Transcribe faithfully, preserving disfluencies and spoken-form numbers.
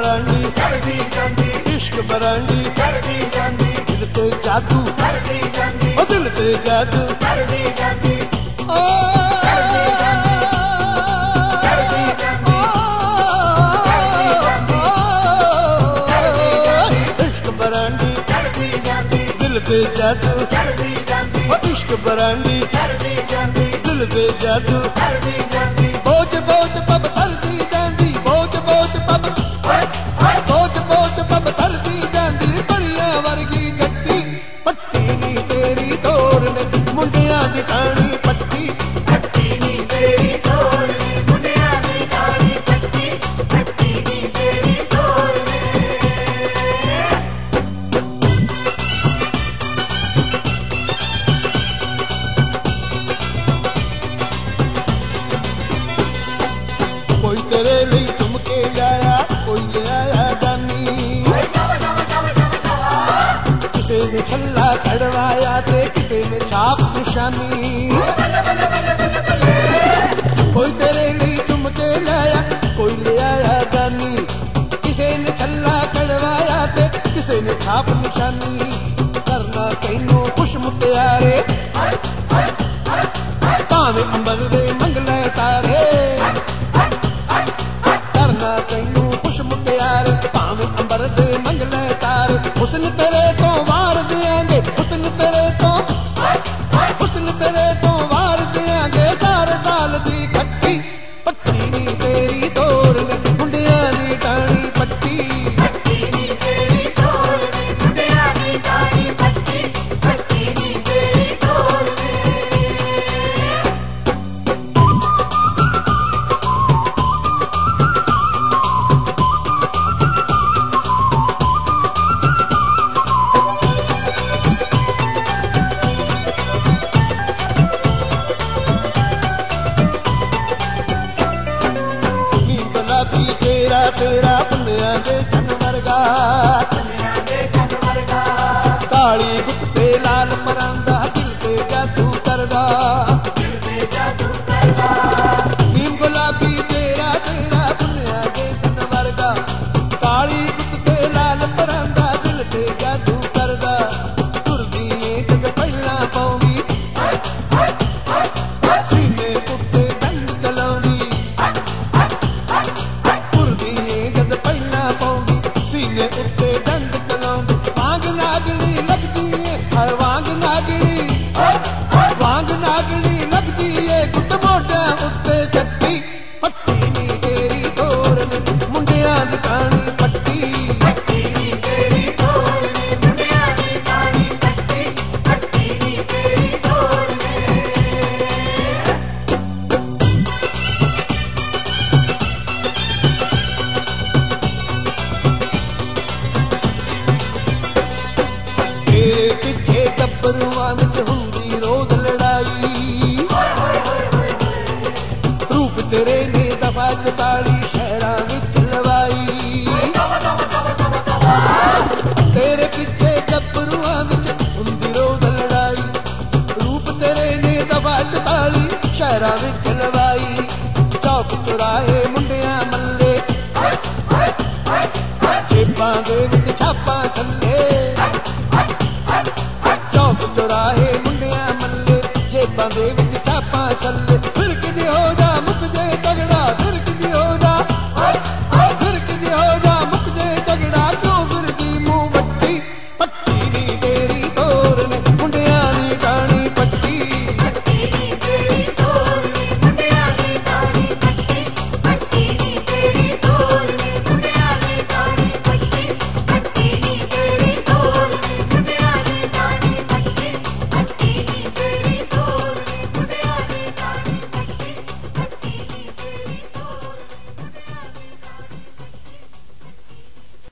Brandy ਚੜਦੀ ਜਾਂਦੀ, ਇਸ਼ਕ ਬਰਾਂਡੀ ਚੜਦੀ ਜਾਂਦੀ, ਦਿਲ ਤੇ ਜਾਦੂ ਚੜਦੀ ਜਾਂਦੀ, ਉਹ ਦਿਲ ਤੇ ਜਾਦੂ ਚੜਦੀ ਜਾਂਦੀ, ਓ ਚੜਦੀ ਜਾਂਦੀ, ਚੜਦੀ ਜਾਂਦੀ, ਇਸ਼ਕ ਬਰਾਂਡੀ ਚੜਦੀ ਜਾਂਦੀ, ਦਿਲ ਤੇ ਜਾਦੂ ਚੜਦੀ ਜਾਂਦੀ, ਉਹ ਇਸ਼ਕ ਬਰਾਂਡੀ ਚੜਦੀ ਜਾਂਦੀ, ਦਿਲ ਤੇ ਜਾਦੂ ਚੜਦੀ ਜਾਂਦੀ, ਬੋਝ ਬੋਝ ਪੱਬ ਧਰਦੀ ਜਾਂਦੀ ਬੋਝ ਬੋਝ ਪੱਬ ਬੋਝ ਬੋਝ ਪੱਬ ਧਰਦੀ ਜਾਂਦੀ ਪਰੀਆਂ ਵਰਗੀ ਗੱਡੀ ਪੱਟੀ ਨੀ ਤੇਰੀ ਤੋਰ ਨੇ ਮੁੰਡਿਆਂ ਦੀ ਕਹਾਣੀ ਪੱਟੀ ਪੱਟੀ ਨੀ ਤੇਰੀ ਤੋੜ ਨੇ, ਮੁੰਡਿਆਂ ਦੀ ਕਹਾਣੀ ਪੱਟੀ, ਪੱਟੀ ਨੀ ਤੇਰੀ ਤੋੜ ਨੇ। ਕੋਈ ਤੇਰੇ ਲਈ ਤੁਮ ਕੇ ਲਿਆਇਆ ਕੋਈ ਲਿਆਇਆ ਜਾਨੀ ਕਿਸੇ ਨੇ ਛੱਲਾ ਕੜਵਾਇਆ ਤੇ ਕਿਸੇ ਨੇ ਛਾਪ ਨਿਸ਼ਾਨੀ ਕੋਈ ਤੇਰੇ ਲਈ ਤੁਮ ਕੇ ਲਿਆਇਆ ਕੋਈ ਲਿਆਇਆ ਜਾਨੀ ਕਿਸੇ ਨੇ ਛੱਲਾ ਕੜਵਾਇਆ ਤੇ ਕਿਸੇ ਨੇ ਛਾਪ ਨਿਸ਼ਾਨੀ ਕਰਨਾ ਤੈਨੂੰ ਖੁਸ਼ ਮੁਟਿਆਰੇ ਭਾਵੇਂ ਅੰਬਰ ਦੇ ਮੰਗਲੇ ਤਾਰੇ ਕਰਨਾ ਤੈਨੂੰ ਖੁਸ਼ ਮੁਟਿਆਰੇ ਭਾਵੇਂ ਅੰਬਰ ਦੇ ਮੰਗਲੇ ਤਾਰੇ ਹੁਸਨ ਤੇਰੇ ਤੋਂ ਵਾਰ ਦਿਆਂਗੇ ਹੁਸਨ ਤੇਰੇ ਤੋਂ ਹੁਸਨ ਤੇਰੇ ਤੋਂ ਵਾਰ ਦਿਆਂਗੇ ਸਾਰੇ ਸਾਲ ਦੀ ਖੱਟੀ ਪੱਟੀ ਨੀ ਤੇਰੀ ਤੋਰ ਨੇ ਮੁੰਡਿਆਂ ਦੀ ਟਾਣੀ ਪੱਟੀ ਪੱਟੀ ਨੀ ਤੇਰੀ ਤੋੜ ਨੇ, ਮੁੰਡਿਆਂ ਦੀ ਕਹਾਣੀ ਪੱਟੀ, ਪੱਟੀ ਨੀ ਤੇਰੀ ਤੋੜ ਨੇ। ਨੀ ਗੁਲਾਬੀ ਤੇਰਾ ਤੇਰਾ ਪੁੰਨਿਆਂ ਦੇ ਚੰਨ ਵਰਗਾ ਦੁਨੀਆਂ ਦੇ ਚੰਨ ਵਰਗਾ, ਕਾਲੀ ਗੁੱਤ ਤੇ ਲਾਲ ਪਰਾਂਦਾ ਦਿਲ ਤੇ ਜਾਦੂ ਕਰਦਾ ਦਿਲ ਤੇ ਜਾਦੂ ਕਰਦਾ, ਨੀਮ ਗੁਲਾਬੀ ਤੇਰਾ ਤੇਰਾ ਪੁੰਨਿਆਂ ਦੇ ਚੰਨ ਵਰਗਾ ਕਾਲੀ ਗੁੱਤ ਤੇ ਲਾਲ ਪਰਾਂਦਾ ਦਿਲ ਤੇ ਜਾਦੂ ਕਰਦਾ ਤੁਰਦੀ ਏ ਜਦ ਪਹਿਲਾਂ ਪਾਉਂਦੀ ਸੀਨੇ ਉੱਤੇ ਡੰਡ ਚਲਾਉਂਦੀ ਤੁਰਦੀ ਏ ਜਦ ਪਹਿਲਾਂ ਪਾਉਂਦੀ ਸੀਨੇ ਉੱਤੇ ਡੰਡ ਚਲਾਉਂਦੀ ਵਾਂਗ ਨਾਗਣੀ ਲੱਗਦੀ ਏ ਹਰ ਵਾਂਗ ਨਾਗਣੀ ਵਾਂਗ ਨਾਗਣੀ ਲੱਗਦੀ ਏ ਗੁੱਟ ਮੋਢਿਆਂ ਉੱਤੇ ਸੱਟੀ ਪੱਟੀ ਨੀ ਤੇਰੀ ਤੋਰ ਨੇ ਮੁੰਡਿਆਂ ਦੀ ਕਹਾਣੀ ਪੱਟੀ ਪੱਟੀ ਨੀ ਤੇਰੀ ਤੋੜ ਨੇ, ਮੁੰਡਿਆਂ ਦੀ ਕਹਾਣੀ ਪੱਟੀ, ਪੱਟੀ ਨੀ ਤੇਰੀ ਤੋੜ ਨੇ। ਤੇਰੇ ਪਿੱਛੇ ਗੱਭਰੂਆਂ ਵਿੱਚ ਹੁੰਦੀ ਰੋਜ਼ ਲੜਾਈ ਰੂਪ ਤੇਰੇ ਨੇ ਦਫਾ ਚਤਾਲੀ ਸ਼ਹਿਰਾਂ ਵਿੱਚ ਲਵਾਈ ਤੇਰੇ ਪਿੱਛੇ ਗੱਭਰੂਆਂ ਵਿੱਚ ਹੁੰਦੀ ਰੋਜ਼ ਲੜਾਈ ਰੂਪ ਤੇਰੇ ਨੇ ਦਫਾ ਚਤਾਲੀ ਸ਼ਹਿਰਾਂ ਵਿੱਚ ਲਵਾਈ ਚੌਕ ਚੁਰਾਹੇ ਮੁੰਡਿਆਂ ਮੱਲੇ ਜੇਬਾਂ ਦੇ ਵਿੱਚ ਛਾਪਾਂ ਥੱਲੇ ਚੌਕ ਚੁਰਾਹੇ ਮੁੰਡਿਆਂ ਮੱਲੇ ਜੇਬਾਂ ਦੇ ਵਿੱਚ ਛਾਪਾਂ ਥੱਲੇ ਫਿਰ ਕਿਤੇ ਹੋ ਜਾ ਮੁੱਕ ਜੇ ਤਗੜਾ